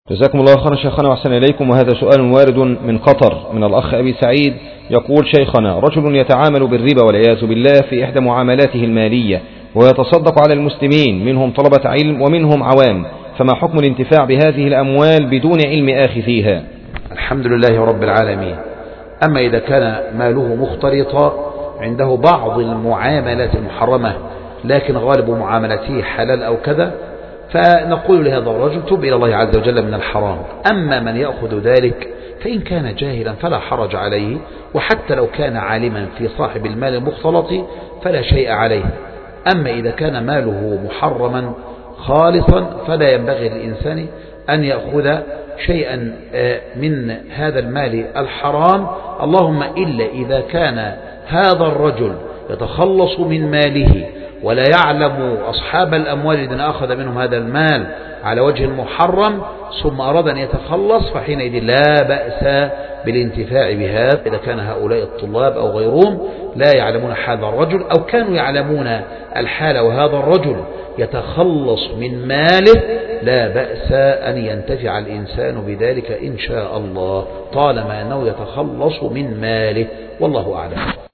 جزاكم الله خيرا شيخنا وأحسن إليكم. وهذا سؤال وارد من قطر من الأخ أبي سعيد يقول: شيخنا، رجل يتعامل بالربا والعياذ بالله في إحدى معاملاته المالية ويتصدق على المسلمين، منهم طلبة علم ومنهم عوام، فما حكم الانتفاع بهذه الأموال بدون علم آخذيها؟ الحمد لله رب العالمين. أما إذا كان ماله مختلطا عنده بعض المعاملات المحرمة لكن غالب معاملته حلال أو كذا، فنقول لهذا الرجل: تب إلى الله عز وجل من الحرام. أما من يأخذ ذلك فإن كان جاهلا فلا حرج عليه، وحتى لو كان عالما في صاحب المال المختلط فلا شيء عليه. أما إذا كان ماله محرما خالصا فلا ينبغي للإنسان أن يأخذ شيئا من هذا المال الحرام، اللهم إلا إذا كان هذا الرجل يتخلص من ماله ولا يعلم أصحاب الأموال الذين أخذ منهم هذا المال على وجه محرم ثم أراد أن يتخلص، فحينئذ لا بأس بالانتفاع بهذا. إذا كان هؤلاء الطلاب أو غيرهم لا يعلمون حال الرجل أو كانوا يعلمون الحال وهذا الرجل يتخلص من ماله، لا بأس أن ينتفع الإنسان بذلك إن شاء الله، طالما أنه يتخلص من ماله، والله أعلم.